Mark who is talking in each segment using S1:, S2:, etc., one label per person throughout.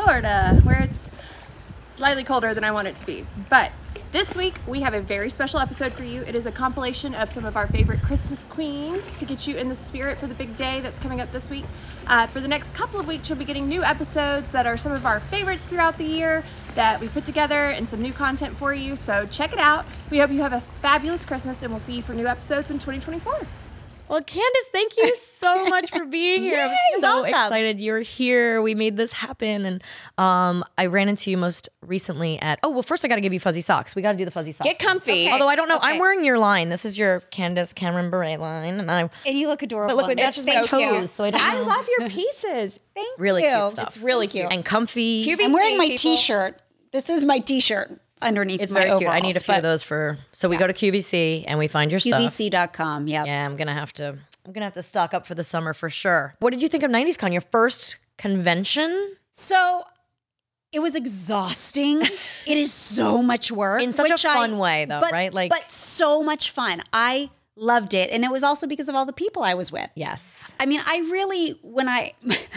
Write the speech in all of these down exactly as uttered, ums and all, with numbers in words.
S1: Florida, where it's slightly colder than I want it to be. But this week, we have a very special episode for you. It is a compilation of some of our favorite Christmas queens to get you in the spirit for the big day that's coming up this week. Uh, for the next couple of weeks, you'll be getting new episodes that are some of our favorites throughout the year that we put together and some new content for you. So check it out. We hope you have a fabulous Christmas, and we'll see you for new episodes in twenty twenty-four.
S2: Well, Candace, thank you so much for being here.
S3: Yay,
S2: I'm so
S3: welcome.
S2: excited you're here. We made this happen. And um, I ran into you most recently at, oh, well, first I got to give you fuzzy socks. We got to do the fuzzy socks.
S4: Get comfy.
S3: Okay.
S2: Although I don't know,
S3: Okay.
S2: I'm wearing your line. This is your Candace Cameron Beret line. And I,
S3: And you look adorable.
S2: but look, it
S3: in
S2: matches
S3: it.
S2: my
S3: Thank you.
S2: toes. So I don't
S4: I
S2: know.
S4: love your pieces.
S3: Thank
S2: Really
S3: you.
S2: cute stuff.
S4: It's really
S3: Thank you.
S4: cute.
S2: And comfy.
S4: Q V C
S3: I'm wearing my
S4: people.
S3: t-shirt. This is my t-shirt underneath
S2: It's
S3: my
S2: very cute. I
S3: overalls,
S2: need a few
S3: but
S2: of those for, so we go to Q V C and we find your
S3: Q
S2: stuff.
S3: V C dot com, yep.
S2: Yeah, I'm going to have to, I'm going to have to stock up for the summer for sure. What did you think of nineties Con, your first convention?
S3: So it was exhausting. It is so much work.
S2: In such a
S3: which I-
S2: fun way, though,
S3: but-
S2: right? Like-
S3: but so much fun. I loved it. And it was also because of all the people I was with.
S2: Yes.
S3: I mean, I really, when I,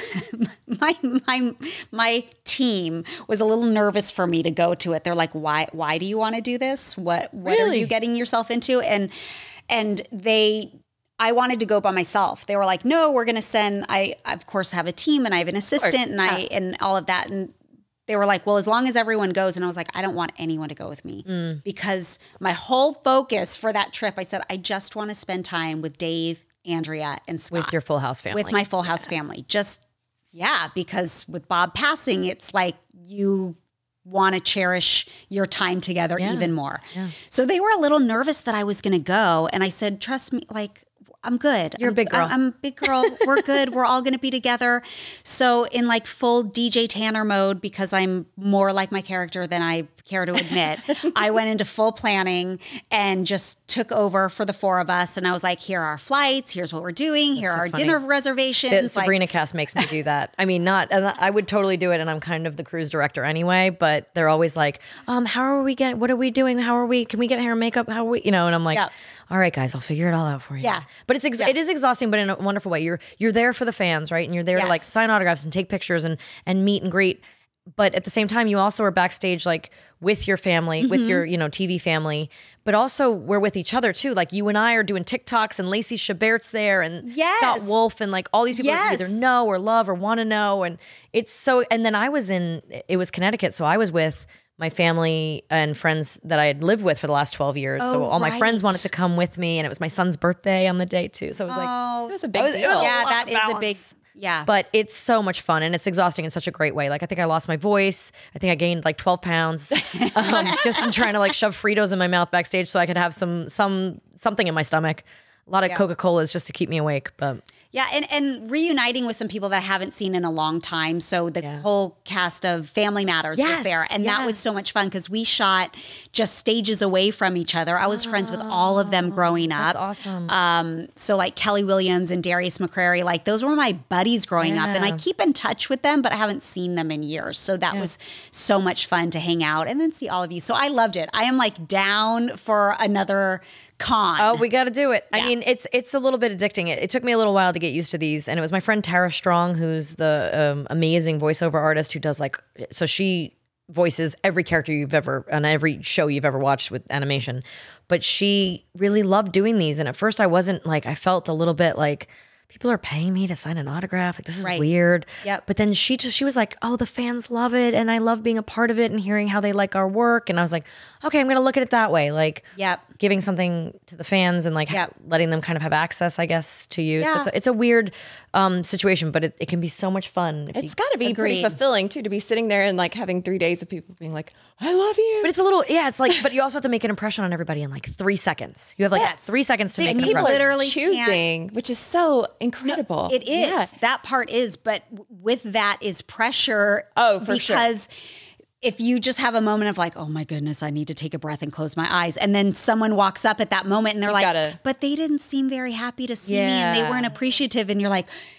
S3: my, my, my team was a little nervous for me to go to it. They're like, why, why do you want to do this? What, what are
S2: Really?
S3: you getting yourself into? And, and they, I wanted to go by myself. They were like, no, we're going to send, I, of course, have a team and I have an assistant and I, and all of that. And they were like, well, as long as everyone goes. And I was like, I don't want anyone to go with me
S2: Mm.
S3: because my whole focus for that trip, I said, I just want to spend time with Dave, Andrea, and Scott.
S2: With your Full House family.
S3: With my Full House family. Just, yeah, because with Bob passing, it's like you want to cherish your time together
S2: Yeah.
S3: even more. So they were a little nervous that I was going to go. And I said, trust me, like, I'm good.
S2: You're a
S3: I'm-
S2: big girl.
S3: I'm, I'm a big girl. We're good. We're all going to be together. So in like full D J Tanner mode, because I'm more like my character than I care to admit, I went into full planning and just took over for the four of us. And I was like, here are our flights. Here's what we're doing. Here
S2: so
S3: are our
S2: funny.
S3: dinner reservations.
S2: The
S3: Like-
S2: Sabrina cast makes me do that. I mean, not, and I would totally do it, and I'm kind of the cruise director anyway, but they're always like, um, how are we getting, what are we doing? How are we, can we get hair and makeup? How are we, you know, and I'm like,
S3: Yeah.
S2: all right, guys, I'll figure it all out for you.
S3: Yeah.
S2: But it's, ex-
S3: Yeah.
S2: it is exhausting, but in a wonderful way. You're, you're there for the fans, right? And you're there to
S3: Yes.
S2: like sign autographs and take pictures and, and meet and greet. But at the same time, you also are backstage, like with your family, with
S3: Mm-hmm.
S2: your, you know, T V family, but also we're with each other too. Like you and I are doing TikToks, and Lacey Chabert's there, and
S3: Yes.
S2: Scott Wolf, and like all these people that you
S3: Yes.
S2: either know or love or want to know. And it's so, and then I was in, it was Connecticut. So I was with my family and friends that I had lived with for the last twelve years. so
S3: Oh,
S2: all my friends
S3: right.
S2: wanted to come with me, and it was my son's birthday on the day too. So it was like,
S3: Oh,
S4: It was a big
S2: was- it
S4: deal.
S2: was a
S3: yeah,
S2: lot
S3: that
S2: of
S3: is a big,
S2: balance.
S3: yeah.
S2: but it's so much fun, and it's exhausting in such a great way. Like I think I lost my voice. I think I gained like twelve pounds um, just in trying to like shove Fritos in my mouth backstage so I could have some some something in my stomach. A lot of Coca-Colas just to keep me awake. But
S3: Yeah, and, and reuniting with some people that I haven't seen in a long time. So the
S2: Yeah.
S3: whole cast of Family Matters
S2: Yes,
S3: was there. And that was so
S2: yes.
S3: much fun because we shot just stages away from each other. I was friends with all of them growing up.
S2: that's awesome.
S3: Um, so like Kelly Williams and Darius McCrary, like those were my buddies growing up. And I
S2: Yeah.
S3: keep in touch with them, but I haven't seen them in years. So that was so much fun to hang out and then see all of you. So I loved it. I am like down for another con.
S2: Oh, we got to do it. I mean, it's it's a little bit addicting. It, it took me a little while to get used to these, and it was my friend Tara Strong, who's the um, amazing voiceover artist who does like, so she voices every character you've ever on every show you've ever watched with animation. But she really loved doing these, and at first I wasn't like, I felt a little bit like, people are paying me to sign an autograph. Like, this is
S3: Right.
S2: weird.
S3: Yep.
S2: But then she just, she was like, oh, the fans love it. And I love being a part of it and hearing how they like our work. And I was like, okay, I'm going to look at it that way. Like
S3: Yep.
S2: giving something to the fans and like
S3: Yep.
S2: letting them kind of have access, I guess, to you. So
S3: Yeah.
S2: it's a, it's a weird um, situation, but it, it can be so much fun. If you,
S4: It's got to be pretty
S3: Agreed.
S4: fulfilling too to be sitting there and like having three days of people being like, "I love you."
S2: but it's a little, yeah, it's like, but you also have to make an impression on everybody in like three seconds. You have like
S3: Yes.
S2: three seconds to make an
S3: people
S2: impression.
S3: literally
S4: choosing, which is so incredible.
S3: It is.
S4: Yeah.
S3: That part is, but w- with that is pressure.
S4: Oh, for sure.
S3: Because if you just have a moment of like, oh my goodness, I need to take a breath and close my eyes. And then someone walks up at that moment and they're like,
S4: gotta-
S3: but they didn't seem very happy to see me and they
S2: Yeah.
S3: weren't appreciative. And you're like,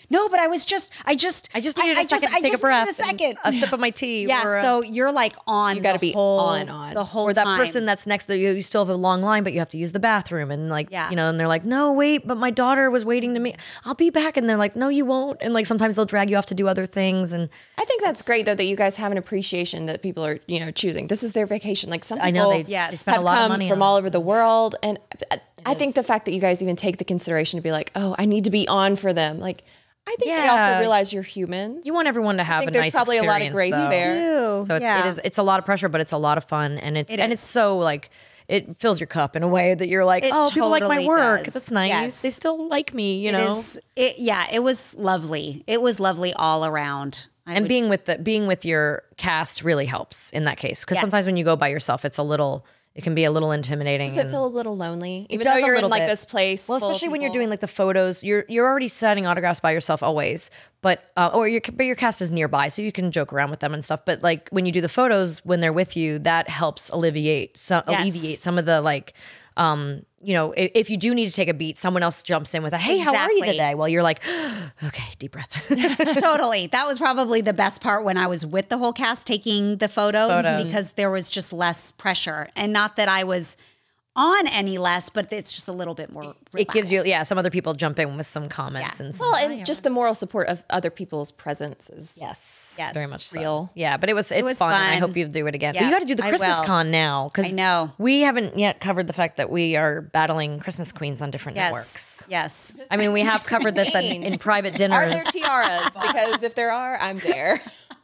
S3: No, but I was just, I just,
S2: I just needed a
S3: I
S2: second
S3: just,
S2: to take
S3: I just
S2: a breath,
S3: needed a second,
S2: and a sip of my tea.
S3: Yeah,
S2: or a-
S3: so you're like on.
S4: You gotta
S3: the
S4: be
S3: whole,
S4: on, on.
S3: the whole
S2: or that
S3: time.
S2: person that's next to you, you still have a long line, but you have to use the bathroom, and like,
S3: Yeah.
S2: you know, and they're like, no, wait, but my daughter was waiting to me. I'll be back, and they're like, no, you won't, and like sometimes they'll drag you off to do other things, and
S4: I think that's great though that you guys have an appreciation that people are, you know, choosing. This is their vacation. Like some people
S2: I know they,
S3: yes,
S2: they spend
S4: have
S2: a lot
S4: come
S2: of money
S4: from
S2: on
S4: all
S2: it.
S4: over the world, and I, I think the fact that you guys even take the consideration to be like, oh, I need to be on for them. Like, I think they
S2: Yeah.
S4: also realize you're human.
S2: You want everyone to have
S4: think
S2: a
S4: there's
S2: nice
S4: probably a lot of
S2: experience,
S4: grace
S2: though.
S4: there.
S3: Ew,
S2: So it's,
S3: yeah.
S2: it is it's a lot of pressure, but it's a lot of fun, and it's
S3: It
S2: and
S3: is.
S2: it's so like it fills your cup in a way that you're like,
S3: It
S2: oh, people like my
S3: totally
S2: work.
S3: does.
S2: That's nice.
S3: Yes.
S2: They still like me, you
S3: It
S2: know.
S3: is- it, yeah, it was lovely. It was lovely all around. I
S2: And
S3: would-
S2: being with the being with your cast really helps in that case, because
S3: Yes.
S2: sometimes when you go by yourself, it's a little it can be a little intimidating.
S4: Does it
S2: and-
S4: feel a little lonely? Even
S2: does
S4: though
S2: a
S4: you're in
S2: little
S4: like
S2: bit.
S4: this place.
S2: Well,
S4: full of
S2: especially when you're
S4: people.
S2: doing like the photos, you're you're already signing autographs by yourself always, but uh, or your but your cast is nearby, so you can joke around with them and stuff. But like when you do the photos when they're with you, that helps alleviate some
S3: Yes.
S2: alleviate some of the like, um, you know, if, if you do need to take a beat, someone else jumps in with a hey, how are you
S3: Exactly.
S2: today? Well, you're like, okay, deep breath.
S3: totally. That was probably the best part when I was with the whole cast taking the photos,
S2: Photos.
S3: because there was just less pressure. And not that I was on any less, but it's just a little bit more
S2: It gives you
S3: relaxed.
S2: yeah. Some other people jump in with some comments
S3: Yeah.
S2: and some,
S4: well, and just the moral support of other people's presence is
S2: yes,
S3: Yes.
S2: very much so.
S4: Real.
S2: Yeah, but it was it's
S3: was
S2: fun, and I
S3: fun.
S2: hope you do it again. But
S3: Yeah,
S2: you got to do the
S3: I
S2: Christmas
S3: will.
S2: con now because
S3: I know.
S2: we haven't yet covered the fact that we are battling Christmas queens on different
S3: Yes.
S2: networks.
S3: Yes.
S2: I mean, we have covered this in, in private
S4: Are
S2: dinners,
S4: there tiaras? Because if there are, I'm there.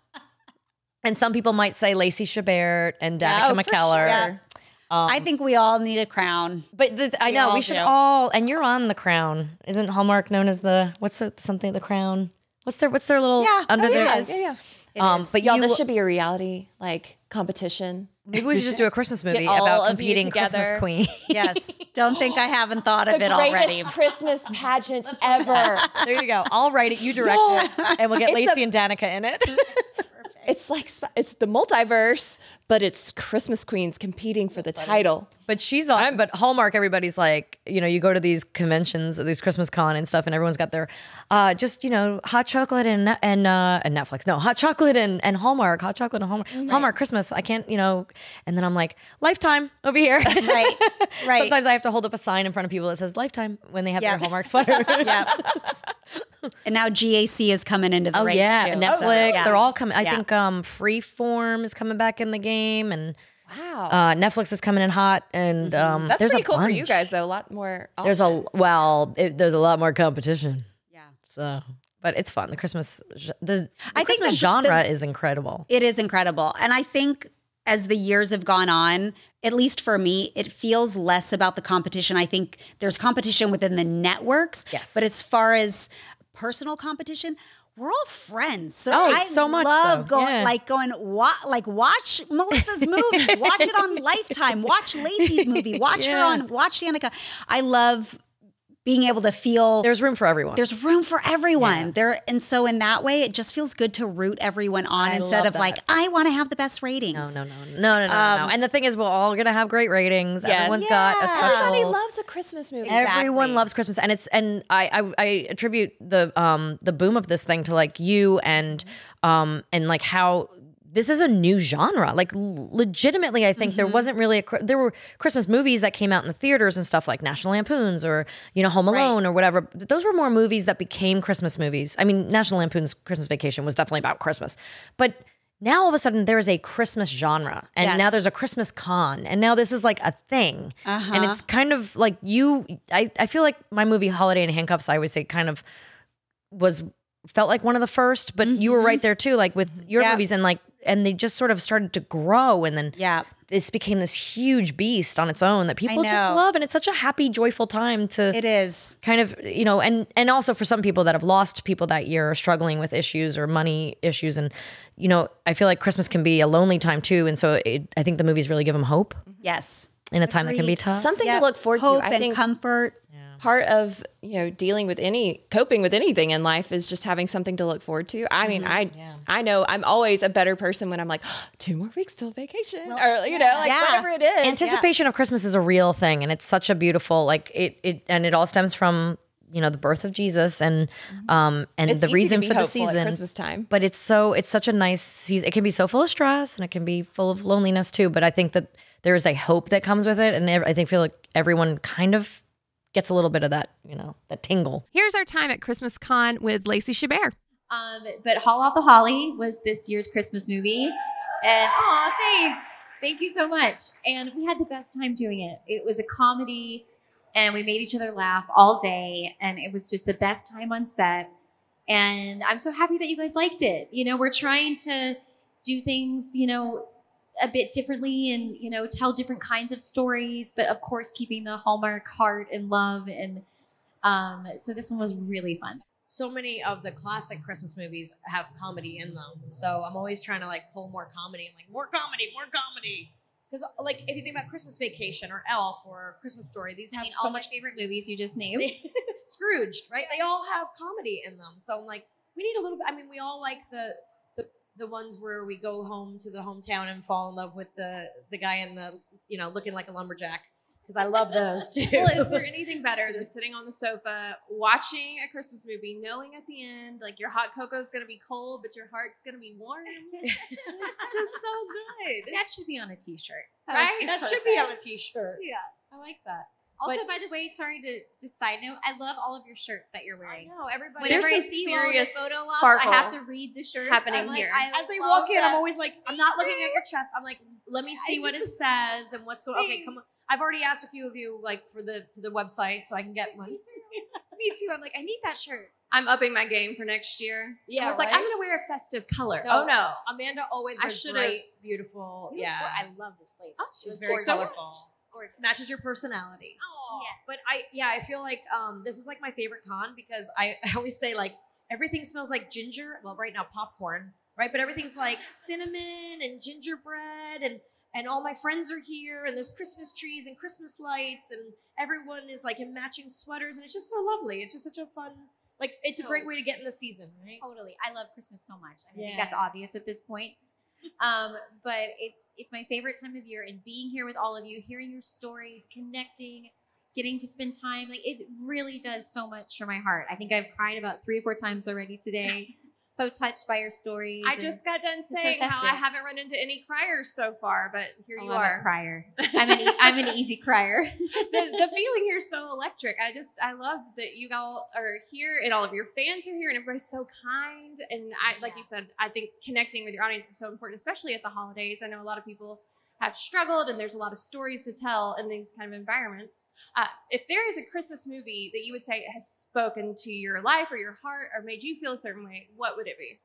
S2: and some people might say Lacey Chabert and Danica
S4: Oh, for
S2: McKellar.
S4: sure.
S3: Yeah. I think we all need a crown.
S2: But the, I know
S3: all
S2: we should
S3: do.
S2: all, and you're on the Crown. Isn't Hallmark known as the what's the something the Crown? What's their what's their little
S3: Yeah,
S2: under
S3: oh, it
S2: their?
S3: is.
S4: Yeah, yeah.
S3: It
S2: Um,
S3: is.
S2: but
S4: Y'all,
S2: you,
S4: this should be a reality like competition.
S2: maybe we should just do a Christmas movie
S4: all
S2: about
S4: of you
S2: competing Christmas
S4: together.
S2: queen.
S3: Yes. Don't think I haven't thought of it already.
S4: Christmas pageant ever.
S2: There you go. I'll write it. You direct it, and we'll get
S4: It's
S2: Lacey
S4: a-
S2: and Danica in it.
S4: It's like sp- it's the multiverse, but it's Christmas queens competing for the title.
S2: But she's on. But Hallmark, everybody's like, you know, you go to these conventions, these Christmas con and stuff, and everyone's got their, uh, just you know, hot chocolate and and uh, and Netflix. No, hot chocolate and and Hallmark, hot chocolate and Hallmark, Hallmark Christmas. I can't, you know. And then I'm like, Lifetime over here.
S3: Right. Right.
S2: Sometimes I have to hold up a sign in front of people that says Lifetime when they have
S3: Yeah.
S2: their Hallmark sweater.
S3: Yeah. And now G A C is coming into the
S2: Oh
S3: race
S2: yeah,
S3: too.
S2: Netflix.
S3: So, yeah.
S2: They're all coming. I
S3: Yeah.
S2: think um, Freeform is coming back in the game, and
S4: Wow,
S2: uh, Netflix is coming in hot. And um,
S4: that's
S2: there's
S4: pretty
S2: a
S4: cool for you
S2: bunch.
S4: guys though. A lot more.
S2: There's a
S4: options.
S2: well, it, there's a lot more competition.
S3: Yeah.
S2: So, but it's fun. The Christmas, the, the
S3: I think
S2: Christmas
S3: the-
S2: genre
S3: the-
S2: is incredible.
S3: It is incredible. And I think as the years have gone on, at least for me, it feels less about the competition. I think there's competition within the networks.
S2: Yes.
S3: But as far as personal competition, we're all friends. So
S2: Oh,
S3: I
S2: so much
S3: love
S2: so.
S3: going
S2: Yeah.
S3: like going wa- like watch Melissa's movie, watch it on Lifetime, watch Lacey's movie, watch her
S2: Yeah.
S3: on watch Danica. I love being able to feel
S2: There's room for everyone.
S3: there's room for everyone there, and so in that way, it just feels good to root everyone on
S2: I
S3: instead
S2: love
S3: of
S2: that.
S3: like I want to have the best ratings.
S2: no, no, no, no, no, no, no. And the thing is, we're all gonna have great ratings.
S4: Yes.
S2: Everyone's got a
S3: Yeah.
S2: special.
S4: Everybody loves a Christmas movie.
S2: Everyone
S3: Exactly.
S2: loves Christmas, and it's and I, I I attribute the um the boom of this thing to like you and um and like how this is a new genre. Like l- legitimately, I think
S3: Mm-hmm.
S2: there wasn't really a Chri- there were Christmas movies that came out in the theaters and stuff like National Lampoons or you know Home Alone or whatever. But those were more movies that became Christmas movies. I mean, National Lampoon's Christmas Vacation was definitely about Christmas, but now all of a sudden there is a Christmas genre, and
S3: Yes.
S2: now there's a Christmas con, and now this is like a thing,
S3: Uh-huh.
S2: and it's kind of like you. I I feel like my movie Holiday in Handcuffs, I would say, kind of was felt like one of the first, but you were right there too, like with your
S3: Yeah.
S2: movies, and like and they just sort of started to grow, and then
S3: Yeah.
S2: this became this huge beast on its own that people just
S3: know.
S2: love, and it's such a happy, joyful time to
S3: It is.
S2: kind of you know and and also for some people that have lost people that year or struggling with issues or money issues, and you know I feel like Christmas can be a lonely time too, and so it, I think the movies really give them hope
S3: Yes.
S2: in a time that can be
S3: Agreed.
S2: tough.
S4: Something
S3: Yeah.
S4: to look forward
S3: Hope
S4: to. I
S3: and
S4: think
S3: comfort.
S4: part of you know dealing with any coping with anything in life is just having something to look forward to. I mean, I I know I'm always a better person when I'm like two more weeks till vacation, or you know, like
S3: Yeah.
S4: whatever it is.
S2: Anticipation of Christmas is a real thing, and it's such a beautiful like it it and it all stems from you know, the birth of Jesus and um and
S4: It's
S2: the
S4: easy
S2: reason
S4: to be
S2: for the
S4: hopeful at
S2: season.
S4: Christmas time.
S2: But it's so it's such a nice season. It can be so full of stress and it can be full of loneliness too. But I think that there is a hope that comes with it, and I think feel like everyone kind of gets a little bit of that, you know, that tingle.
S1: Here's our time at Christmas Con with Lacey Chabert.
S5: Um, but Haul Out the Holly was this year's Christmas movie. And aw, thanks. Thank you so much. And we had the best time doing it. It was a comedy and we made each other laugh all day. And it was just the best time on set. And I'm so happy that you guys liked it. You know, we're trying to do things, you know, a bit differently and, you know, tell different kinds of stories, but of course, keeping the Hallmark heart and love. And um, so this one was really fun.
S6: So many of the classic Christmas movies have comedy in them. So I'm always trying to like pull more comedy. I'm like, more comedy, more comedy. Because like if you think about Christmas Vacation or Elf or Christmas Story, these have
S5: I mean,
S6: so
S5: all
S6: much
S5: my favorite movies you just named.
S6: Scrooged, right? They all have comedy in them. So I'm like, we need a little bit. I mean, we all like the the the ones where we go home to the hometown and fall in love with the the guy in the, you know, looking like a lumberjack. Because I love those too.
S1: Well, is there anything better than sitting on the sofa watching a Christmas movie, knowing at the end, like your hot cocoa is going to be cold, but your heart's going to be warm? It's just so good.
S5: That should be on a t-shirt.
S1: Right?
S6: That should be on a t-shirt.
S5: Yeah.
S6: I like that.
S5: Also,
S6: But-
S5: by the way, sorry to just side note, I love all of your shirts that you're wearing.
S6: know, everybody.
S5: Whenever I
S1: There's some
S5: see you all in the
S1: serious
S5: photo ops,
S1: sparkle
S5: I have to read the shirts.
S1: happening
S5: I'm like,
S1: here.
S5: I
S6: As they
S5: love
S6: walk in,
S5: that.
S6: I'm always like, I'm not looking at your chest. I'm like, let me see
S5: I
S6: what it says and what's going. Okay, come on. I've already asked a few of you like for the for the website so I can get one.
S5: Me too. Me too. I'm like, I need that shirt.
S1: I'm upping my game for next year.
S6: Yeah,
S1: I was like,
S6: right?
S1: I'm going to wear a festive color.
S6: No.
S1: Oh, no.
S6: Amanda always
S1: I
S6: wears
S1: should've-
S6: great, beautiful. Yeah,
S5: I love this place.
S1: Oh,
S6: she's
S1: she's
S6: very
S1: gorgeous.
S6: colorful. Matches your personality.
S1: Oh.
S5: Yeah.
S6: But I, yeah, I feel like um, this is like my favorite con because I, I always say like everything smells like ginger. Well, right now popcorn, right? But everything's like cinnamon and gingerbread, and and all my friends are here, and there's Christmas trees and Christmas lights, and everyone is like in matching sweaters, and it's just so lovely. It's just such a fun, like it's a
S5: So-
S6: great way to get in the season, right?
S5: Totally. I love Christmas so much. I, mean, I think
S6: Yeah.
S5: that's obvious at this point. Um, but it's it's my favorite time of year, and being here with all of you, hearing your stories, connecting, getting to spend time, like it really does so much for my heart. I think I've cried about three or four times already today. So touched by your stories.
S1: I
S5: and-
S1: just got done
S5: so
S1: saying how I
S5: festive.
S1: haven't run into any criers so far, but here
S5: Oh,
S1: you
S5: I'm
S1: are.
S5: a crier. I'm an e- I'm an easy crier.
S1: the, the feeling here is so electric. I just, I love that you all are here and all of your fans are here and everybody's so kind. And I, like
S5: Yeah.
S1: you said, I think connecting with your audience is so important, especially at the holidays. I know a lot of people have struggled and there's a lot of stories to tell in these kind of environments. Uh, if there is a Christmas movie that you would say has spoken to your life or your heart or made you feel a certain way, what would it be?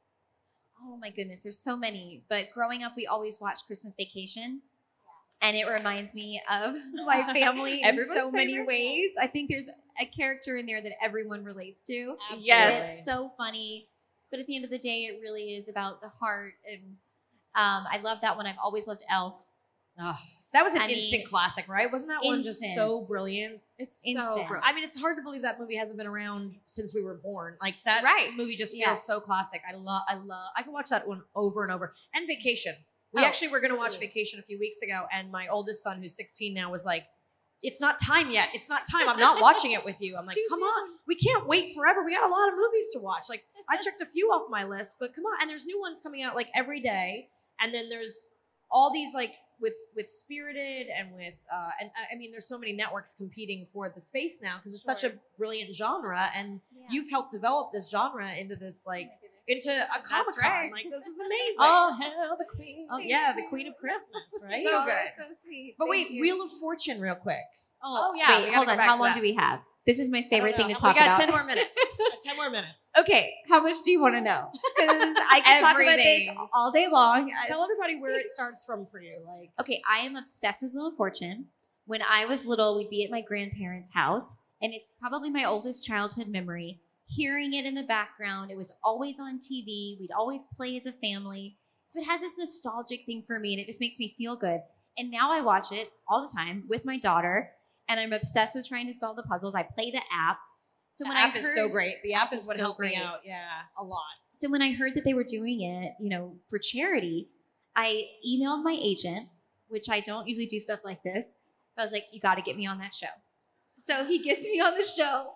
S5: Oh my goodness, there's so many. But growing up, we always watched Christmas Vacation. And it reminds me of my family in
S1: Everyone's
S5: so many
S1: favorite.
S5: ways. I think there's a character in there that everyone relates to.
S1: Yes.
S5: It's so funny. But at the end of the day, it really is about the heart. And um, I love that one. I've always loved Elf.
S6: Oh, that was an
S5: I mean,
S6: instant classic, right? Wasn't that one just
S5: instant.
S6: so brilliant?
S1: It's so
S5: Instant.
S1: brilliant.
S6: I mean, it's hard to believe that movie hasn't been around since we were born. Like that
S1: Right.
S6: movie just feels
S5: Yeah.
S6: so classic. I love, I love, I can watch that one over and over. And Vacation. We
S1: Oh,
S6: actually were going to watch
S1: totally.
S6: Vacation a few weeks ago, and my oldest son, who's sixteen now, was like, "It's not time yet. It's not time. I'm not watching it with you." I'm like,
S1: too
S6: "Come
S1: soon."
S6: on, we can't wait forever. We got a lot of movies to watch." Like I checked a few off my list, but come on. And there's new ones coming out like every day, and then there's all these like. With with Spirited and with uh, and I mean there's so many networks competing for the space now because it's such a brilliant genre and
S5: Yeah.
S6: you've helped develop this genre into this like into a Comic Con.
S1: right.
S6: Like this is amazing.
S5: Oh, hell, the queen.
S6: Oh, yeah, the Queen of Christmas, right?
S1: So
S5: Oh,
S1: good.
S5: that's so sweet.
S6: But
S5: Thank
S6: wait,
S5: you.
S6: Wheel of Fortune, real quick.
S1: Oh, yeah, we
S5: Wait,
S1: gotta
S5: hold
S1: go
S5: on.
S1: back
S5: How
S1: to
S5: long
S1: that.
S5: do we have? This is my favorite thing to
S6: know.
S5: talk
S1: We got
S5: about.
S1: ten more minutes.
S6: Ten more minutes.
S5: Okay, how much do you want to know?
S3: Because I can talk about this
S1: Everything.
S3: all day long.
S6: Tell everybody where it starts from for you. Like
S5: Okay, I am obsessed with Wheel of Fortune. When I was little, we'd be at my grandparents' house, and it's probably my oldest childhood memory. Hearing it in the background, it was always on T V. We'd always play as a family. So it has this nostalgic thing for me, and it just makes me feel good. And now I watch it all the time with my daughter, and I'm obsessed with trying to solve the puzzles. I play the app. So
S6: the
S5: when
S6: app
S5: I
S6: is
S5: heard,
S6: so great. The app is
S5: is
S6: what
S5: so
S6: helped
S5: great.
S6: me out. Yeah, a lot.
S5: So when I heard that they were doing it, you know, for charity, I emailed my agent, which I don't usually do stuff like this. I was like, you got to get me on that show. So he gets me on the show.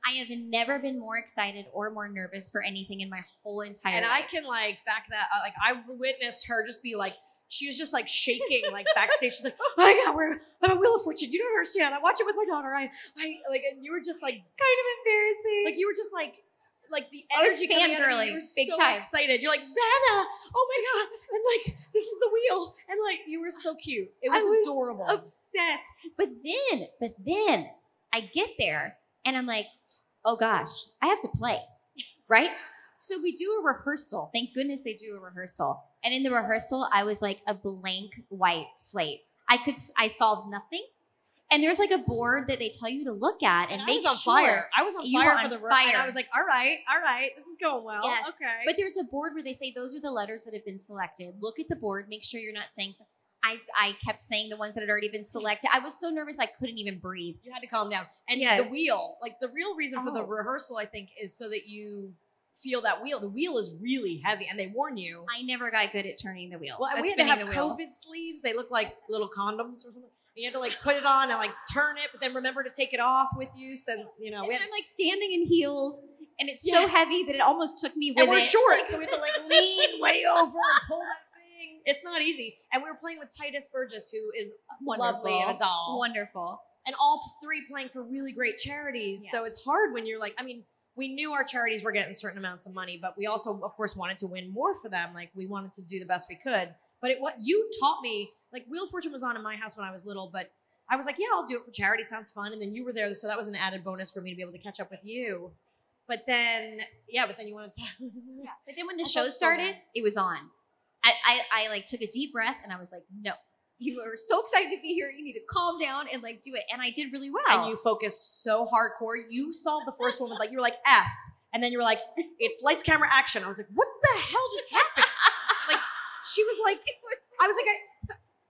S5: I have never been more excited or more nervous for anything in my whole entire
S6: And
S5: life.
S6: I can like back that, uh, like I witnessed her just be like, she was just like shaking like backstage. She's like, oh my God, we're, I'm a Wheel of Fortune. You don't understand. I watch it with my daughter. I, I like, and you were just like, kind of embarrassing. Like you were just like, like the
S5: I was
S6: energy coming out of you,
S5: fangirling
S6: you were
S5: big
S6: so
S5: time.
S6: excited. You're like, Vanna, oh my God. And like, this is the wheel. And like, you were so cute. It was,
S5: I was
S6: adorable.
S5: obsessed. But then, but then I get there and I'm like, oh gosh, I have to play, right? So we do a rehearsal. Thank goodness they do a rehearsal. And in the rehearsal, I was like a blank white slate. I could, I solved nothing. And there's like a board that they tell you to look at and,
S6: and
S5: make
S6: I was on
S5: sure
S6: fire. I was on
S5: you
S6: fire
S5: were
S6: for
S5: on
S6: the
S5: fire.
S6: And I was like, all right, all right, this is going well.
S5: Yes.
S6: Okay.
S5: But there's a board where they say those are the letters that have been selected. Look at the board. Make sure you're not saying. So- I, I kept saying the ones that had already been selected. I was so nervous I couldn't even breathe.
S6: you had to calm down. And
S5: Yes.
S6: the wheel, like the real reason for the
S5: Oh.
S6: rehearsal, I think, is so that you feel that wheel. The wheel is really heavy, and they warn you.
S5: I never got good at turning the wheel.
S6: Well, and
S5: at
S6: we had to
S5: spinning
S6: have
S5: the wheel.
S6: COVID sleeves. They look like little condoms or something. And you had to like put it on and like turn it, but then remember to take it off with you. So you know,
S5: And
S6: we had,
S5: I'm like standing in heels, and it's
S6: Yeah.
S5: so heavy that it almost took me with
S6: and we're
S5: it.
S6: short, so we have to like lean way over and pull that thing. It's not easy. And we were playing with Titus Burgess, who is
S5: Wonderful.
S6: lovely and a doll.
S5: Wonderful.
S6: And all three playing for really great charities.
S5: Yeah.
S6: So it's hard when you're like, I mean, we knew our charities were getting certain amounts of money, but we also, of course, wanted to win more for them. Like we wanted to do the best we could. But it, what you taught me, like Wheel of Fortune was on in my house when I was little, but I was like, yeah, I'll do it for charity. Sounds fun. And then you were there. So that was an added bonus for me to be able to catch up with you. But then, yeah, but then you wanted to.
S5: Yeah. But then when the
S6: I
S5: show
S6: felt so
S5: started,
S6: bad.
S5: it was on. I, I, I like took a deep breath and I was like, no, you are so excited to be here. You need to calm down and like do it. And I did really well.
S6: And you focused so hardcore. You solved the first one with like, you were like S. And then you were like, it's lights, camera, action. I was like, what the hell just happened? Like, she was like, I was like, I,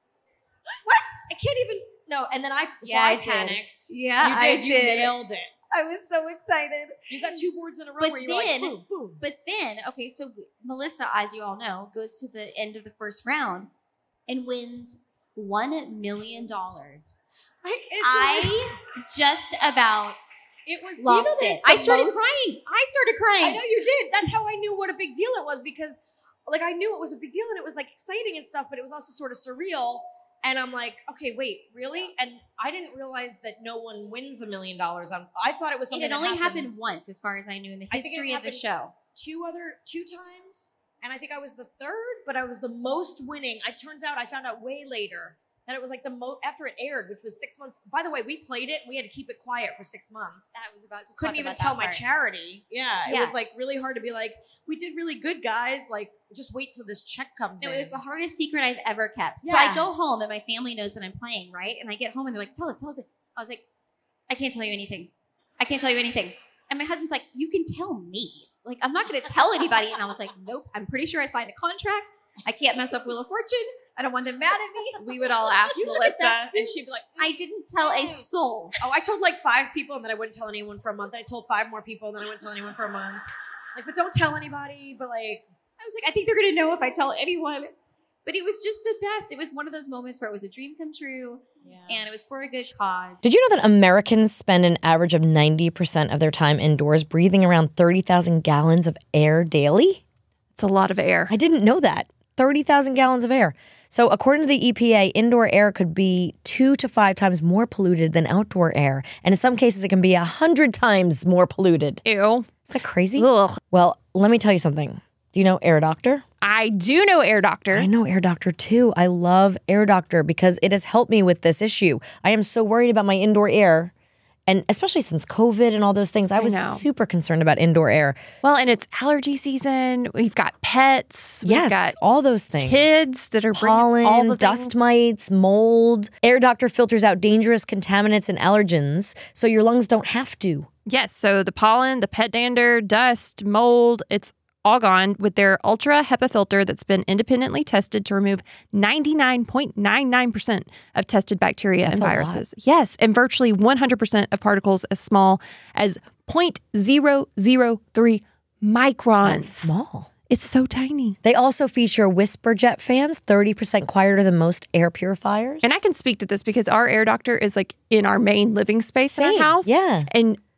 S6: what? I can't even, no. And then I, so
S5: Yeah,
S6: I,
S5: I did.
S6: panicked.
S5: Yeah,
S6: you did.
S5: I
S6: You
S5: did.
S6: nailed it.
S5: I was so excited.
S6: You got two boards in a row
S5: But
S6: where you
S5: then-
S6: were like, boom, boom.
S5: But then, okay, so Melissa, as you all know, goes to the end of the first round and wins one million dollars.
S6: I, it's
S5: I just about
S6: it was, do you
S5: lost
S6: know that
S5: it.
S6: it's the
S5: I started
S6: most-
S5: crying. I started crying.
S6: I know you did. That's how I knew what a big deal it was because, like, I knew it was a big deal and it was like exciting and stuff, but it was also sort of surreal. And I'm like, okay, wait, really? And I didn't realize that no one wins a million dollars. On I thought it was
S5: It
S6: something
S5: had only
S6: that
S5: happened
S6: happens
S5: once, as far as I knew, in the
S6: I think it
S5: history of the
S6: happened-
S5: show.
S6: two other two times, and I think I was the third, but I was the most winning. It turns out I found out way later that it was like the most after it aired, which was six months. By the way, we played it. We had to keep it quiet for six months.
S5: I was about to talk
S6: Couldn't even
S5: about
S6: tell
S5: that
S6: my
S5: part.
S6: charity. Yeah, it
S5: Yeah.
S6: was like really hard to be like, we did really good, guys. Like, just wait till this check comes
S5: No,
S6: in.
S5: it was the hardest secret I've ever kept. So I
S6: Yeah.
S5: go home and my family knows that I'm playing, right? And I get home and they're like, tell us, tell us. I was like, I can't tell you anything. I can't tell you anything. And my husband's like, you can tell me. Like, I'm not going to tell anybody. And I was like, nope, I'm pretty sure I signed a contract. I can't mess up Wheel of Fortune. I don't want them mad at me.
S4: We would all ask
S6: You took it that
S4: Melissa, and she'd be like,
S5: I didn't tell a soul.
S6: Oh, I told like five people and then I wouldn't tell anyone for a month. Then I told five more people and then I wouldn't tell anyone for a month. Like, but don't tell anybody. But like,
S5: I was like, I think they're going to know if I tell anyone. But it was just the best. It was one of those moments where it was a dream come true. And it was for a good cause.
S2: Did you know that Americans spend an average of ninety percent of their time indoors breathing around thirty thousand gallons of air daily?
S4: it's a lot of air.
S2: I didn't know that. thirty thousand gallons of air. So according to the E P A, indoor air could be two to five times more polluted than outdoor air. And in some cases, it can be a hundred times more polluted.
S4: Ew.
S2: Is that crazy?
S4: Ugh.
S2: Well, let me tell you something. Do you know Air Doctor?
S4: I do know Air Doctor.
S2: I know Air Doctor too. I love Air Doctor because it has helped me with this issue. I am so worried about my indoor air. And especially since COVID and all those things, I was
S4: know.
S2: super concerned about indoor air.
S4: Well, and it's allergy season. We've got pets. We've
S2: Yes,
S4: got
S2: all those things.
S4: kids that are bringing
S2: Pollen,
S4: all the
S2: dust
S4: things.
S2: mites, mold. Air Doctor filters out dangerous contaminants and allergens so your lungs don't have to.
S4: Yes. So the pollen, the pet dander, dust, mold, it's all gone with their Ultra HEPA filter that's been independently tested to remove ninety-nine point nine nine percent of tested bacteria
S2: That's
S4: and
S2: a lot.
S4: viruses. Yes. And virtually one hundred percent of particles as small as zero point zero zero three microns.
S2: That's small.
S4: It's so tiny.
S2: They also feature WhisperJet fans, thirty percent quieter than most air purifiers.
S4: And I can speak to this because our Air Doctor is like in our main living space in
S2: Same,
S4: our house.
S2: yeah.
S4: And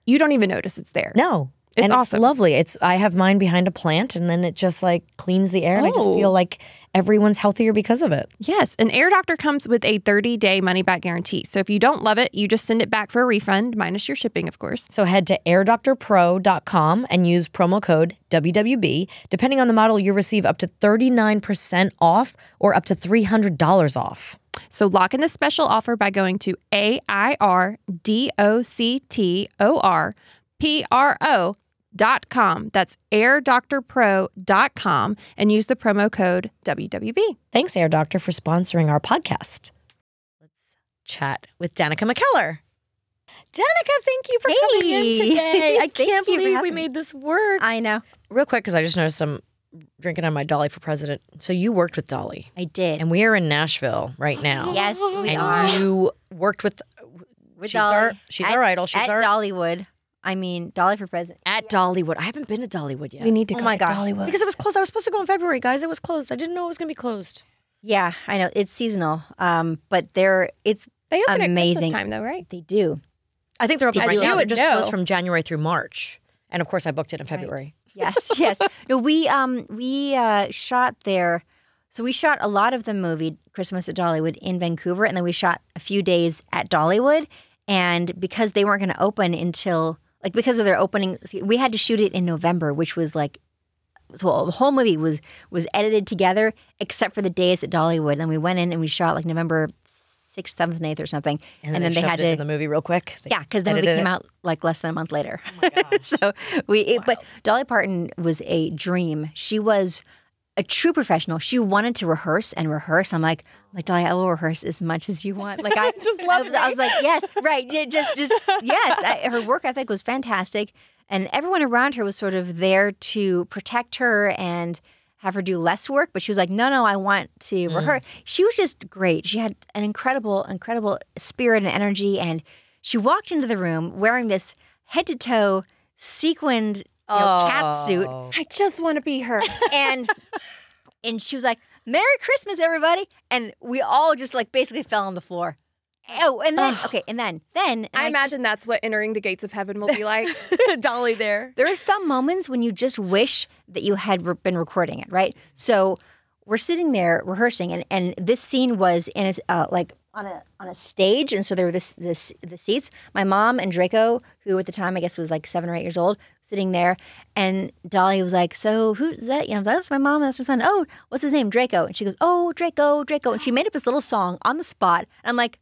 S4: you don't even notice it's there.
S2: No.
S4: It's
S2: and
S4: awesome.
S2: It's lovely. It's I have mine behind a plant, and then it just like cleans the air, and I just
S4: Oh.
S2: feel like everyone's healthier because of it.
S4: Yes, an Air Doctor comes with a thirty-day money-back guarantee. So if you don't love it, you just send it back for a refund, minus your shipping, of course.
S2: So head to air doctor pro dot com and use promo code W W B. Depending on the model, you'll receive up to thirty-nine percent off or up to three hundred dollars off.
S4: So lock in this special offer by going to A I R D O C T O R P R O dot com. That's air doctor pro dot com and use the promo code W W B.
S2: Thanks, Air Doctor, for sponsoring our podcast. Let's chat with Danica McKellar. Danica, thank you for coming in
S7: Hey.
S2: today. I
S7: Thank
S2: can't
S7: you for
S2: believe we
S7: having me.
S2: made this work.
S7: I know.
S2: Real quick, because I just noticed I'm drinking on my Dolly for President. So you worked with Dolly,
S7: I did.
S2: and we are in Nashville right now.
S7: Yes, we
S2: and
S7: are.
S2: you worked with,
S7: With
S2: she's
S7: Dolly.
S2: our she's
S7: At-
S2: our idol. She's
S7: at
S2: our
S7: Dollywood. I mean, Dolly for President.
S2: at Dollywood. I haven't been to Dollywood yet.
S4: We need to
S7: Oh
S4: go
S7: my
S4: to
S7: gosh.
S4: Dollywood.
S2: because it was closed. I was supposed to go in February, guys. It was closed. I didn't know it was going to be closed.
S7: Yeah, I know. It's seasonal. Um, but they're it's
S4: They open at
S7: amazing.
S4: Christmas time, though, right?
S7: they do.
S2: I think they're open
S7: As
S2: right
S7: you
S2: now. They're
S4: would
S2: just
S4: know.
S2: closed from January through March, and of course, I booked it in February.
S7: Yes, yes. No, we um we uh shot there. So we shot a lot of the movie Christmas at Dollywood in Vancouver, and then we shot a few days at Dollywood. And because they weren't going to open until like because of their opening, we had to shoot it in November, which was like so the whole movie was was edited together except for the days at Dollywood. And we went in and we shot like November sixth, seventh, and eighth or something, and, then they
S2: shoved
S7: had
S2: it
S7: to
S2: in the movie real quick. They
S7: yeah, because the movie
S2: edited
S7: came
S2: it.
S7: out like less than a month later. so we, it, but Dolly Parton was a dream. She was a true professional. She wanted to rehearse and rehearse. I'm like, like Dolly, I will rehearse as much as you want. Like I just love. I was, I was like, yes, right, yeah, just, just yes. I, her work ethic was fantastic, and everyone around her was sort of there to protect her and have her do less work, but she was like, no, no, I want to rehearse. She was just great. She had an incredible, incredible spirit and energy. And she walked into the room wearing this head to toe sequined you know, cat suit.
S4: I just want to be her.
S7: And and she was like, Merry Christmas, everybody. And we all just like basically fell on the floor. Oh, and then, okay, and then, then. and
S4: I
S7: just-
S4: imagine that's what entering the gates of heaven will be like. Dolly there.
S7: There are some moments when you just wish that you had re- been recording it, right? So we're sitting there rehearsing, and, and this scene was in a, uh, like on a on a stage, and so there were this this the seats. My mom and Draco, who at the time I guess was like seven or eight years old, sitting there, and Dolly was like, "So who's that?" You know, that's my mom, that's my son. Oh, what's his name? Draco. And she goes, "Oh, Draco, Draco," and she made up this little song on the spot. And I'm like.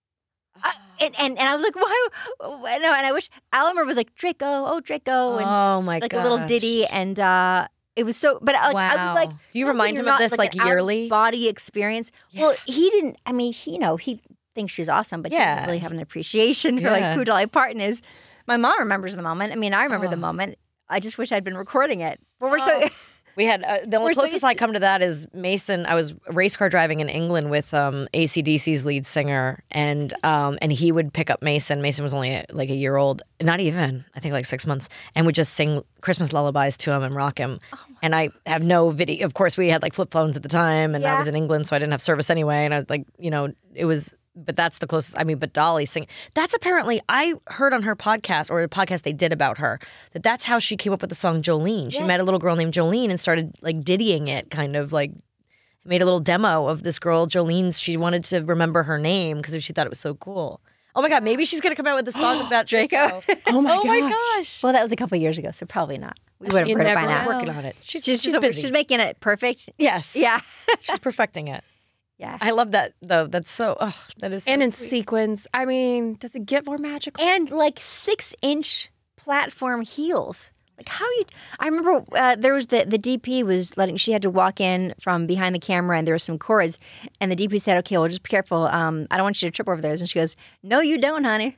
S7: I, and, and and I was like, why? No, and I wish Alimer was like Draco, oh Draco, and
S2: Oh my god!
S7: like a little ditty, and uh, it was so. But like, I was like,
S2: Wow. Do you
S7: know,
S2: remind
S7: when
S2: him
S7: you're
S2: of
S7: not,
S2: this, like,
S7: an
S2: yearly?
S7: body experience? Well, he didn't. I mean, he, you know, he thinks she's awesome, but he
S2: Yeah.
S7: doesn't really have an appreciation for
S2: Yeah.
S7: like who Dolly Parton is. My mom remembers the moment. I mean, I remember the moment. I just wish I'd been recording it. But we're so.
S2: We had uh, the only
S7: We're so
S2: closest
S7: used
S2: I come to that is Mason. I was race car driving in England with um, A C D C's lead singer, and um, and he would pick up Mason. Mason was only uh, like a year old, not even I think like six months, and would just sing Christmas lullabies to him and rock him. and I have no video. Of course, we had like flip phones at the time, and I
S7: Yeah.
S2: was in England, so I didn't have service anyway. And I was like, you know, it was. But that's the closest. I mean, but Dolly sing. That's apparently I heard on her podcast or the podcast they did about her that that's how she came up with the song Jolene. She met a little girl named Jolene and started like diddying it, kind of like made a little demo of this girl Jolene's. She wanted to remember her name because she thought it was so cool. Oh my God, maybe she's gonna come out with a song about Draco.
S4: Oh my
S2: oh my
S4: gosh.
S2: gosh.
S7: Well, that was a couple years ago, so probably not. We would have
S4: You
S7: heard it by
S4: never
S7: now.
S4: know.
S2: Working on it. She's
S7: She's,
S2: she's,
S7: she's,
S2: busy.
S7: she's making it perfect.
S2: yes.
S7: Yeah.
S2: She's perfecting it.
S7: Yeah.
S2: I love that though. That's so. Oh, that is. So
S4: And in
S2: sweet.
S4: sequins. I mean, does it get more magical?
S7: And like six inch platform heels. Like how you? I remember uh, there was the the D P was letting. She had to walk in from behind the camera, and there were some cords, and the D P said, "Okay, well, just be careful. Um, I don't want you to trip over those." And she goes, "No, you don't, honey."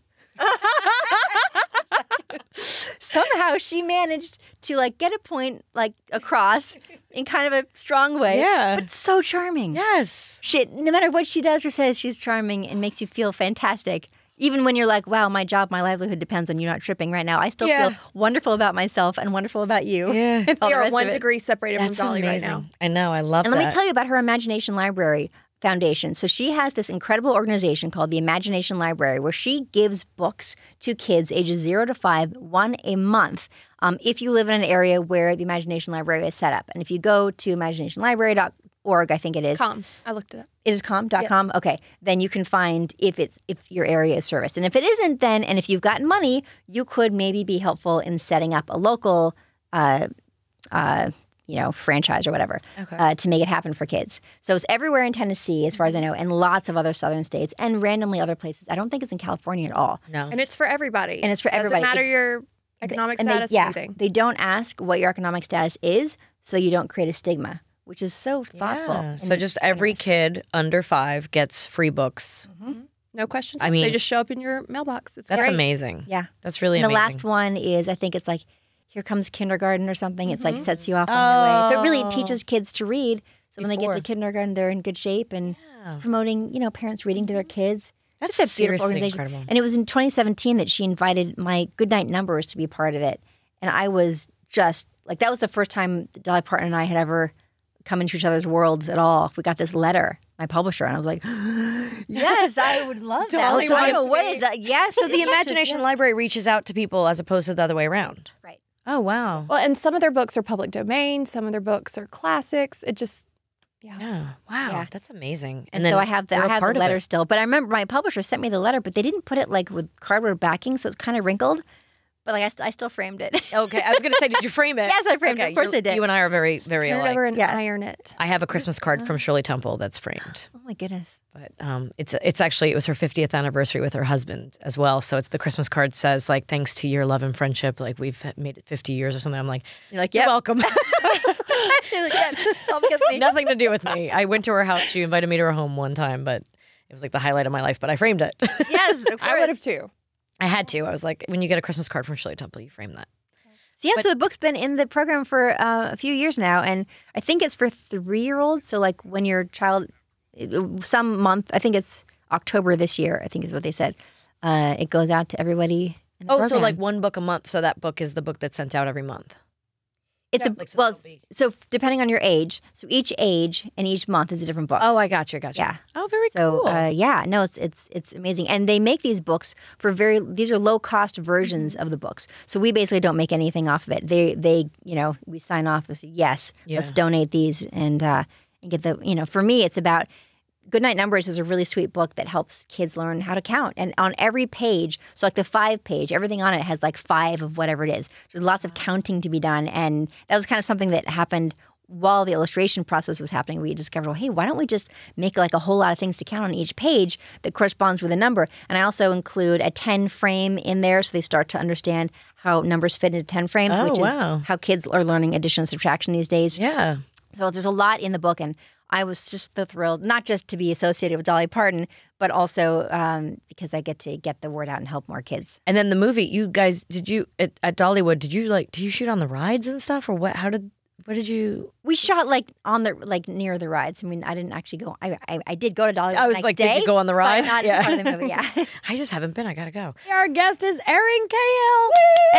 S7: Somehow she managed to like get a point like across in kind of a strong way.
S2: Yeah.
S7: but so charming.
S2: Yes.
S7: She, no matter what she does or says, she's charming and makes you feel fantastic. Even when you're like, wow, my job, my livelihood depends on you not tripping right now. I still
S2: Yeah.
S7: feel wonderful about myself and wonderful about you.
S2: Yeah.
S7: and all
S4: We
S7: the
S4: are
S7: rest
S4: one
S7: of it.
S4: degree separated
S2: That's
S4: from Dolly
S2: amazing.
S4: right now.
S2: I know. I love
S7: And
S2: that.
S7: let me tell you about her imagination library. Foundation. So she has this incredible organization called the Imagination Library, where she gives books to kids ages zero to five, one a month. Um, if you live in an area where the Imagination Library is set up, and if you go to imagination library dot org, I think it is.
S4: Com. I looked it up.
S7: It is com dot com. Okay, then you can find if it's if your area is serviced, and if it isn't, then and if you've gotten money, you could maybe be helpful in setting up a local. Uh, uh, you know, franchise or whatever
S2: Okay.
S7: uh, to make it happen for kids. So it's everywhere in Tennessee, as far as I know, and lots of other southern states and randomly other places. I don't think it's in California at all.
S2: No.
S4: And it's for everybody.
S7: And it's for
S4: Doesn't
S7: everybody.
S4: matter
S7: It-
S4: your economic
S7: and
S4: status,
S7: they, yeah,
S4: anything.
S7: they don't ask what your economic status is so you don't create a stigma, which is so thoughtful.
S2: Yeah.
S7: and
S2: So just every kid under five gets free books.
S4: No questions.
S2: I mean-
S4: they just show up in your mailbox. It's
S2: That's
S4: great.
S2: amazing.
S7: Yeah.
S2: That's really
S7: And the
S2: amazing.
S7: last one is, I think it's like, Here Comes Kindergarten or something. It's like sets you off on their way. So it really teaches kids to read. So when they
S2: Before.
S7: get to kindergarten, they're in good shape and
S2: Yeah.
S7: promoting, you know, parents reading to their kids.
S2: That's
S7: Just a beautiful
S2: seriously
S7: organization.
S2: incredible.
S7: And it was in twenty seventeen that she invited my Goodnight Numbers to be part of it. And I was just like, that was the first time Dolly Parton and I had ever come into each other's worlds at all. We got this letter, my publisher, and I was like, yes, I would love that.
S2: Dolly
S7: So I
S2: wants
S7: go, what is that? Yes.
S2: So the Imagination Library reaches out to people as opposed to the other way around.
S7: Right.
S2: Oh, wow.
S4: Well, and some of their books are public domain. Some of their books are classics. It just, yeah.
S2: Yeah. Wow.
S7: Yeah.
S2: That's amazing.
S7: And,
S2: then
S7: so I have the
S2: we're
S7: I
S2: a
S7: have
S2: part
S7: the
S2: of
S7: letter
S2: it.
S7: still. But I remember my publisher sent me the letter, but they didn't put it like with cardboard backing, so it's kind of wrinkled. But like I, st- I still framed it.
S2: Okay. I was going to say, did you frame it?
S7: Yes, I framed it.
S2: Okay,
S7: Of course
S2: you,
S7: I did.
S2: You and I are very, very
S4: Turn it
S2: alike.
S4: over and
S7: Yes.
S4: iron it.
S2: I have a Christmas card from Shirley Temple that's framed.
S7: Oh my goodness.
S2: But um, it's it's actually, it was her fiftieth anniversary with her husband as well. So it's the Christmas card says, like, thanks to your love and friendship, like, we've made it fifty years or something. I'm like,
S7: You're like,
S2: you're
S7: yep.
S2: welcome.
S7: You're like, yes, all because of me.
S2: Nothing to do with me. I went to her house. She invited me to her home one time, but it was like the highlight of my life. But I framed it.
S7: Yes, of
S4: I
S7: course.
S4: would have too.
S2: I had to. I was like, when you get a Christmas card from Shirley Temple, you frame that.
S7: So yeah, so the book's been in the program for uh, a few years now, and I think it's for three-year-olds. So like when your child, some month, I think it's October this year, I think is what they said. Uh, it goes out to everybody in the
S2: Oh,
S7: program.
S2: so like one book a month. So that book is the book that's sent out every month.
S7: it's
S2: Yeah,
S7: a
S2: like, so
S7: well,
S2: it'll be-
S7: so depending on your age, so each age and each month is a different book.
S2: Oh, I got you. Got you.
S7: Yeah.
S2: Oh, very
S7: So
S2: cool.
S7: uh, yeah, no, it's it's it's amazing, and they make these books for very. These are low cost versions of the books, so we basically don't make anything off of it. They they you know we sign off and say yes,
S2: Yeah.
S7: let's donate these and uh, and get the you know for me it's about. Goodnight Numbers is a really sweet book that helps kids learn how to count. And on every page, so like the five page, everything on it has like five of whatever it is. There's lots of counting to be done. And that was kind of something that happened while the illustration process was happening. We discovered, well, hey, why don't we just make like a whole lot of things to count on each page that corresponds with a number? And I also include a ten frame in there so they start to understand how numbers fit into ten frames,
S2: Oh,
S7: which
S2: wow.
S7: is how kids are learning addition and subtraction these days.
S2: yeah.
S7: So there's a lot in the book, and I was just so thrilled, not just to be associated with Dolly Parton, but also um, because I get to get the word out and help more kids.
S2: And then the movie, you guys, did you at, at Dollywood? Did you like? Did you shoot on the rides and stuff, or what? How did? What did you?
S7: We shot like on the like near the rides. I mean, I didn't actually go. I I, I did go to Dollywood.
S2: I was
S7: the next
S2: like,
S7: day,
S2: did you go on the
S7: but
S2: rides?
S7: Not
S2: Yeah.
S7: as part of the movie. Yeah.
S2: I just haven't been. I gotta go. Our guest is Erin Cahill,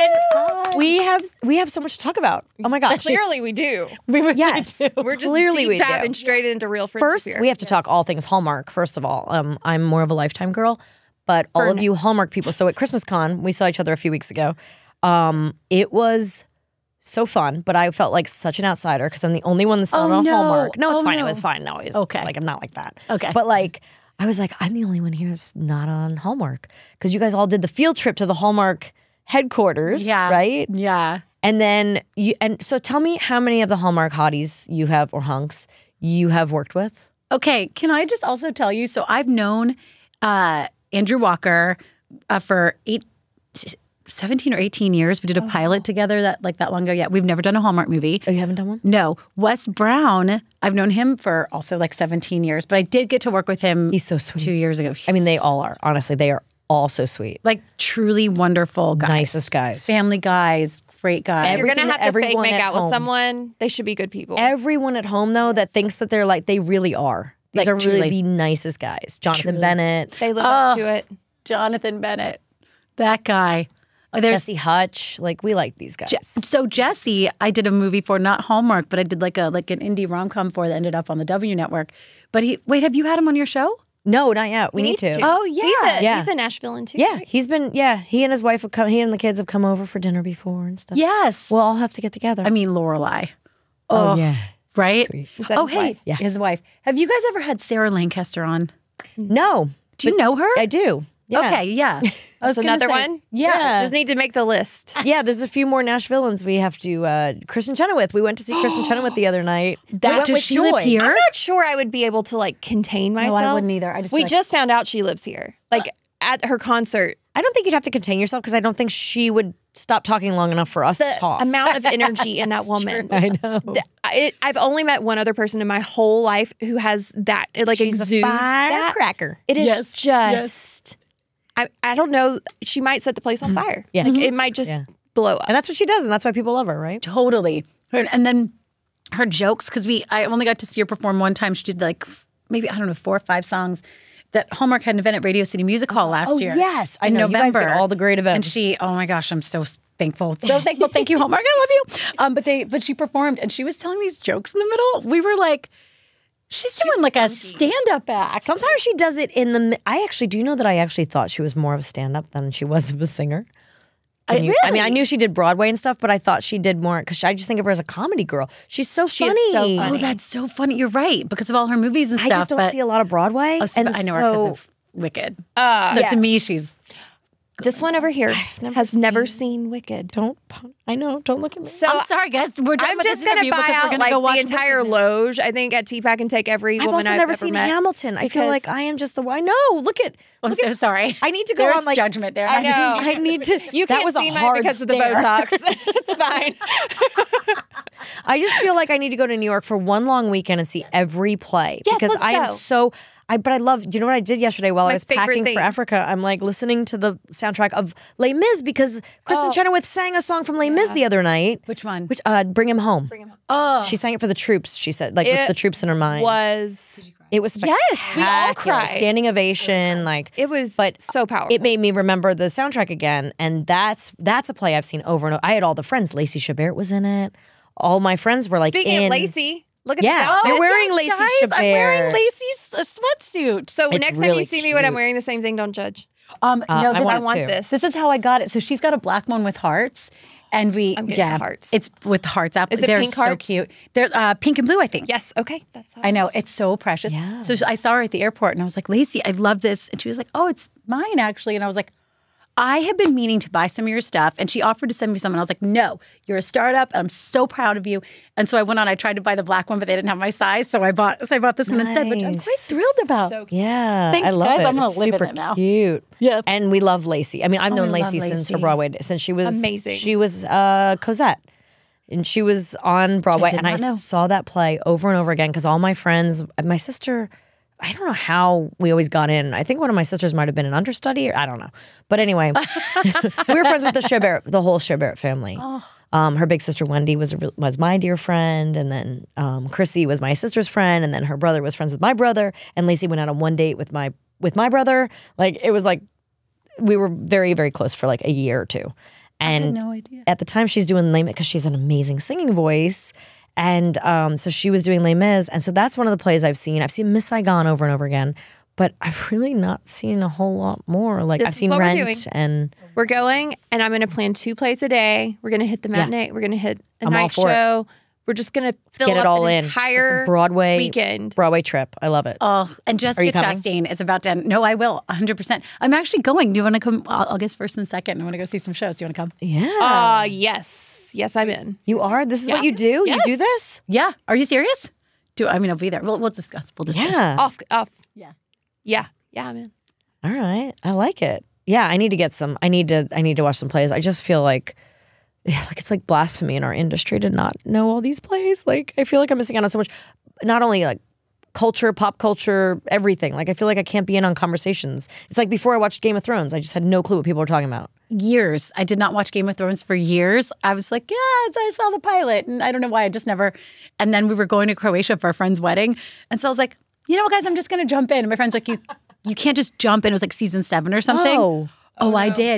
S2: and we have we have so much to talk about. Oh my gosh!
S4: Clearly, we do.
S2: we would, yes,
S4: We're just
S2: clearly
S4: deep
S2: we
S4: diving
S2: do.
S4: straight into real friendship
S2: First,
S4: here.
S2: we have to talk all things Hallmark. First of all, um, I'm more of a Lifetime girl, but all of you Hallmark people. So at Christmas Con, we saw each other a few weeks ago. Um, it was so fun, but I felt like such an outsider because I'm the only one that's not
S8: Oh,
S2: on
S8: no.
S2: Hallmark. No, it's
S8: Oh,
S2: fine.
S8: no.
S2: It was fine. No, it was
S8: Okay.
S2: Like I'm not like that.
S8: Okay.
S2: but like I was like I'm the only one here that's not on Hallmark because you guys all did the field trip to the Hallmark headquarters.
S8: Yeah.
S2: Right.
S8: Yeah.
S2: And then you and so tell me how many of the Hallmark hotties you have or hunks you have worked with.
S8: Okay. Can I just also tell you? So I've known uh, Andrew Walker uh, for eight, seventeen or eighteen years. We did a pilot together that like that long ago. Yeah. We've never done a Hallmark movie.
S2: Oh, you haven't done one?
S8: No. Wes Brown, I've known him for also like seventeen years, but I did get to work with him
S2: He's so sweet.
S8: two years ago.
S2: I mean, they
S8: He's
S2: all are. Honestly, they are all so sweet.
S8: like truly wonderful guys.
S2: Nicest guys.
S8: Family guys, great guys.
S4: If you're gonna
S2: Everything-
S4: have to fake
S2: everyone
S4: make
S2: at
S4: out
S2: home.
S4: with someone, they should be good people.
S2: Everyone at home though that thinks that they're like they really are. These
S8: Like,
S2: are really
S8: truly.
S2: the nicest guys. Jonathan
S8: Truly.
S2: Bennett.
S4: they live up to it.
S8: Jonathan Bennett, that guy. There's
S2: Jesse Hutch. Like we like these guys.
S8: Je- so Jesse, I did a movie for, not Hallmark, but I did like a like an indie rom com for that ended up on the W Network. But he wait, have you had him on your show?
S2: No, not yet. We
S4: He
S2: need
S4: needs
S2: to.
S4: to.
S8: Oh yeah,
S4: He's a,
S2: Yeah.
S4: he's a Nashville in too.
S2: Yeah,
S4: right?
S2: he's been. Yeah, he and his wife have come. He and the kids have come over for dinner before and stuff.
S8: yes.
S2: we'll all have to get together.
S8: I mean Lorelai.
S2: oh yeah.
S8: Right?
S2: Sweet.
S4: Is that
S8: Oh
S4: his
S8: hey,
S4: wife?
S2: Yeah.
S8: his wife. Have you guys ever had Sarah Lancaster on?
S2: No,
S8: Do you know her?
S2: I do. Yeah.
S8: Okay, yeah. I was
S4: That's
S8: gonna
S4: another
S8: say-
S4: one?
S8: Yeah.
S4: Just need to make the list.
S2: Yeah, there's a few more Nashvilleans we have to. Uh, Kristen Chenoweth. We went to see Kristen Chenoweth the other night. We
S8: That-
S2: went
S8: does
S2: with
S8: she live
S2: Joy.
S8: here?
S4: I'm not sure I would be able to like contain myself.
S8: I wouldn't either. I just
S4: we
S8: feel like-
S4: just found out she lives here. Like at her concert.
S2: I don't think you'd have to contain yourself because I don't think she would stop talking long enough for us to
S4: The
S2: talk.
S4: amount of energy in that woman.
S2: I know.
S4: Th- I, I've only met one other person in my whole life who has that. It like
S2: She's a
S4: exudes that.
S2: firecracker.
S4: It is
S8: Yes,
S4: just. I, I don't know. She might set the place on fire.
S2: Yeah.
S4: Like, it might just
S2: Yeah.
S4: blow up.
S2: And that's what she does, and that's why people love her, right?
S8: Totally. Her, and then her jokes, because we I only got to see her perform one time. She did like maybe, I don't know, four or five songs that Hallmark had an event at Radio City Music Hall last
S2: Oh,
S8: year.
S2: yes. I
S8: in
S2: know. You guys
S8: November.
S2: get all the great events.
S8: And she, oh my gosh, I'm so thankful. So thankful. Thank you, Hallmark. I love you. Um, but they but she performed and she was telling these jokes in the middle. We were like, she's doing like a stand-up act.
S2: Sometimes she does it in the. mi- I actually do you know that I actually thought she was more of a stand-up than she was of a singer. Can you- I mean, I knew she did Broadway and stuff, but I thought she did more because I just think of her as a comedy girl. She's so
S4: She is
S2: funny.
S4: so
S8: Oh,
S4: funny.
S8: that's so funny. You're right. Because of all her movies and
S2: I
S8: stuff.
S2: just don't
S8: but,
S2: see a lot of Broadway.
S8: Oh, so-
S2: and
S8: I know her
S2: so,
S8: because of Wicked.
S4: Uh,
S8: so
S2: yeah.
S8: to me, she's
S4: this one over here
S2: never
S4: has never
S2: seen-
S4: seen Wicked.
S2: Don't. I know. Don't look at me.
S4: So
S8: I'm sorry, guys. We're done
S4: I'm
S8: with
S4: just
S8: this
S4: gonna
S8: interview
S4: buy
S8: because we're
S4: out
S8: gonna
S4: like
S8: go watch
S4: the entire
S8: Wicked.
S4: loge. I think at T PAC and take every
S2: I've
S4: woman
S2: also
S4: I've
S2: never
S4: ever
S2: seen
S4: met.
S2: Hamilton. I feel
S4: because-
S2: like I am just the. I know. Look at.
S8: I'm
S2: look
S8: so
S2: at-
S8: sorry.
S2: I need to go
S8: There's
S2: on like
S8: judgment there.
S4: I know.
S2: I need to.
S4: You
S2: that
S4: can't
S2: was a
S4: see mine
S2: hard
S4: because of the
S2: stare.
S4: Botox. It's fine.
S2: I just feel like I need to go to New York for one long weekend and see every play
S4: Yes,
S2: because
S4: let's
S2: I am
S4: go.
S2: so. I but I love. Do you know what I did yesterday while
S4: my
S2: I was
S4: favorite
S2: packing
S4: thing.
S2: for Africa? I'm like listening to the soundtrack of Les Mis because Kristen
S4: Oh.
S2: Chenoweth sang a song from Les Mis the other night.
S8: Which one?
S2: Which uh, Bring Him Home.
S4: Bring him home.
S8: Oh,
S2: She sang it for the troops. She said like with
S4: It
S2: the troops in her mind.
S4: Was
S2: It was
S4: Yes, we all
S2: spectacular.
S4: cried.
S2: Standing ovation, like
S4: it was
S2: but
S4: so powerful.
S2: it made me remember the soundtrack again, and that's that's a play I've seen over and over. I had all the friends. Lacey Chabert was in it. All my friends were like
S4: Speaking
S2: in.
S4: of Lacey, look at
S2: Yeah,
S4: this outfit.
S2: you're wearing
S8: yes,
S2: Lacey
S8: guys,
S2: Chabert.
S8: I'm wearing Lacey's uh, sweatsuit.
S4: So
S2: It's
S4: next time
S2: really
S4: you see me when I'm
S2: cute.
S4: wearing the same thing, don't judge.
S8: Um,
S2: Uh,
S8: no,
S2: I
S8: this,
S2: want
S4: I
S2: it
S4: want
S2: too.
S4: this.
S8: this is how I got it. So she's got a black one with hearts, and we
S4: I'm getting
S8: yeah,
S4: the hearts.
S8: It's with hearts up.
S4: Is it
S8: They're
S4: pink
S8: so
S4: hearts?
S8: cute. They're uh, pink and blue, I think.
S4: Yes. Okay. That's how
S8: I know, it's so precious.
S2: Yeah.
S8: So I saw her at the airport and I was like, Lacey, I love this. And she was like, oh, it's mine actually. And I was like, I have been meaning to buy some of your stuff. And she offered to send me some. And I was like, no, you're a startup. And I'm so proud of you. And so I went on, I tried to buy the black one, but they didn't have my size. So I bought so I bought this one instead, which I'm
S2: Nice.
S8: quite thrilled about.
S4: so
S2: Yeah,
S8: Thanks,
S2: I love
S8: guys.
S2: it.
S8: I'm gonna
S2: It's
S8: live in
S2: super
S8: it now.
S2: cute.
S8: Yeah.
S2: and we love Lacey. I mean, I've
S8: Oh,
S2: known
S8: we love
S2: Lacey since her
S8: Lacey.
S2: Broadway days, since she was
S4: Amazing.
S2: She was uh, Cosette, and she was on Broadway,
S8: did
S2: and I
S8: not know.
S2: saw that play over and over again because all my friends, my sister. I don't know how we always got in. I think one of my sisters might have been an understudy, or I don't know. But anyway, we were friends with the Chabert, the whole Chabert family. Um, her big sister Wendy was a, real- was my dear friend, and then um, Chrissy was my sister's friend, and then her brother was friends with my brother, and Lacey went out on one date with my with my brother. Like it was like we were very very close for like a year or two. And
S8: no idea.
S2: at the time she's doing Les Mis because she's an amazing singing voice. And um, so she was doing Les Mis. And so that's one of the plays I've seen. I've seen Miss Saigon over and over again, but I've really not seen a whole lot more. Like
S4: This
S2: I've
S4: is
S2: seen
S4: what we're
S2: Rent
S4: doing.
S2: and
S4: We're going, and I'm going to plan two plays a day. We're going to hit the matinee. We're going to hit a
S2: I'm all
S4: night
S2: for it.
S4: show. We're just going to fill
S2: get it
S4: up
S2: all
S4: an
S2: in. Just a
S4: entire
S2: Broadway
S4: weekend.
S2: Broadway trip. I love it.
S8: Oh, and
S2: you
S8: Jessica
S2: coming?
S8: Chastain is about to end. No, I will, one hundred percent. I'm actually going. Do you want to come? I'll, I'll guess first and second. I want to go see some shows. Do you want to come?
S2: yeah.
S4: Uh, yes. Yes, I'm in.
S2: you are? This is
S4: yeah.
S2: what you do?
S4: Yes.
S2: You do this?
S8: Yeah. Are you serious? Do I mean I'll be there. We'll, we'll discuss. We'll discuss.
S2: Yeah.
S4: Off. Off.
S8: Yeah.
S4: Yeah. Yeah, I'm in.
S2: All right. I like it. Yeah, I need to get some. I need to I need to watch some plays. I just feel like yeah, like it's like blasphemy in our industry to not know all these plays. Like I feel like I'm missing out on so much, not only like culture, pop culture, everything. Like I feel like I can't be in on conversations. It's like before I watched Game of Thrones, I just had no clue what people were talking about.
S8: Years. I did not watch Game of Thrones for years. I was like, yeah, I saw the pilot. And I don't know why. I just never. And then we were going to Croatia for our friend's wedding. And so I was like, you know what, guys, I'm just going to jump in. And my friend's like, you you can't just jump in. It was like season seven or something.
S2: Oh.
S8: Oh, I did.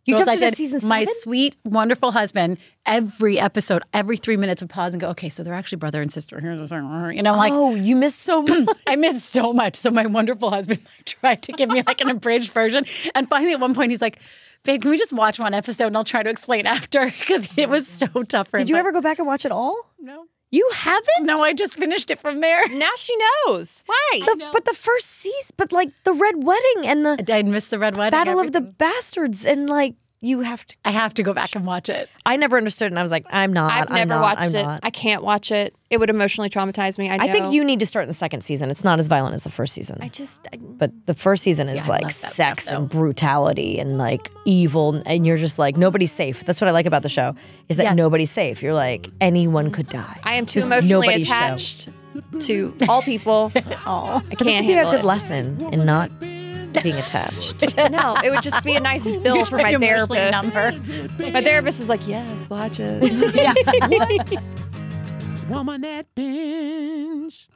S2: You
S8: Girls
S2: jumped
S8: I
S2: into
S8: Did,
S2: season
S8: my
S2: seven?
S8: sweet, wonderful husband, every episode, every three minutes would pause and go, okay, so they're actually brother and sister. You know, like,
S2: Oh, you missed so much.
S8: I missed so much. So my wonderful husband like, tried to give me like an abridged version. And finally at one point he's like, babe, can we just watch one episode and I'll try to explain after? Because it was so tough for him.
S2: Did you
S8: But
S2: ever go back and watch it all?
S8: No.
S2: You haven't?
S8: No, I just finished it from there.
S4: Now she knows. Why?
S2: The- but the first season, but like the Red Wedding and the
S8: I missed the Red Wedding.
S2: Battle of the
S8: everything.
S2: Bastards, and like you have to.
S8: I have to go back and watch it.
S2: I never understood, and I was like, I'm not.
S4: I've
S2: I'm
S4: never
S2: not,
S4: watched
S2: I'm
S4: it.
S2: not.
S4: I can't watch it. It would emotionally traumatize me. I, know.
S2: I think you need to start in the second season. It's not as violent as the first season.
S4: I just. I,
S2: But the first season is
S8: I
S2: like
S8: love that
S2: sex
S8: stuff,
S2: and
S8: though.
S2: brutality and like evil, and you're just like nobody's safe. That's what I like about the show is that
S8: Yes.
S2: nobody's safe. You're like anyone could die.
S4: I am too
S2: This is
S4: emotionally
S2: nobody's show.
S4: attached to all people.
S8: Oh,
S4: I
S2: But this
S4: can't
S2: would be a
S4: handle
S2: good
S4: it.
S2: lesson in not being attached.
S4: No, it would just be a nice bill for my
S8: emotionally
S4: therapist.
S8: number.
S4: My therapist is like, yes, watch it.
S9: Woman at binge.